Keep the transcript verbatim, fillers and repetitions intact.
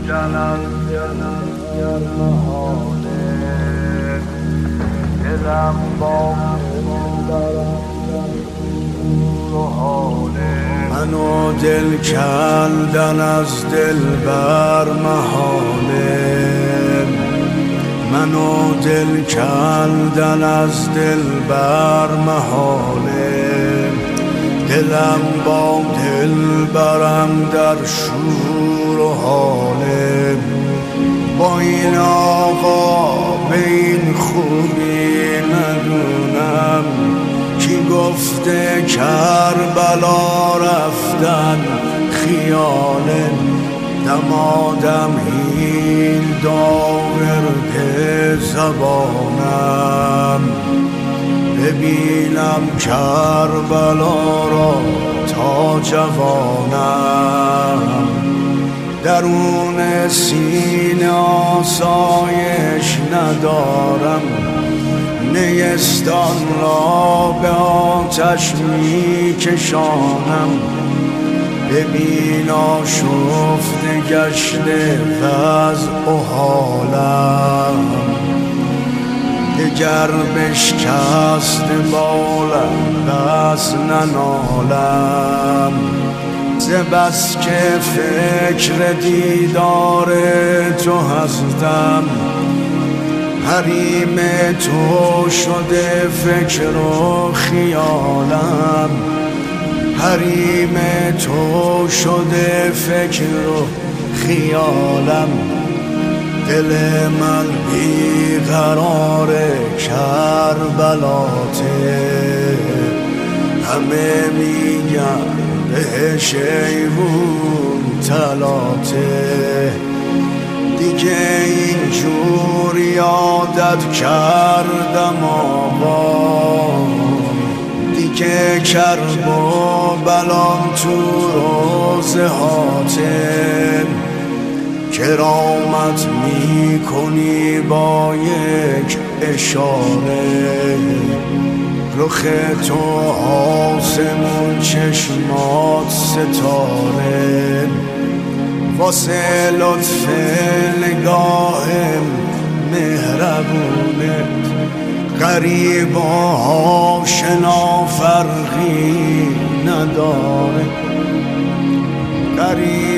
روشن از گرمهانه دلم با منو دل کندن از دل بر محاله منو دل کندن از دل بر محاله دلم با دل برم در شور و حاله با این آقا به این خوبی ندونم کی گفته کربلا رفتن خیاله دمادم هیل داورد زبانم ببینم کربلا را تا جوانم درون سینه آسایش ندارم نیستان را به آتش می کشانم ببین آشفته گشته وضع و حالم دگر بشکست بالم بس ننالم ز بس که فکر دیدار تو هستم حریم تو شده فکر و خیالم حریم تو شده فکر و خیالم دل من بیقرار کربلاته همه میگن بهش ایوون طلاته دیگه اینجور یادت کردم آقا دیگه کرب و بلام تو روزه هاته کرامت می کنی با یک اشاره رخ تو آسمون چشمات ستاره واسه لطف نگاه مهربونت غریب و آشنا فرقی نداره غریب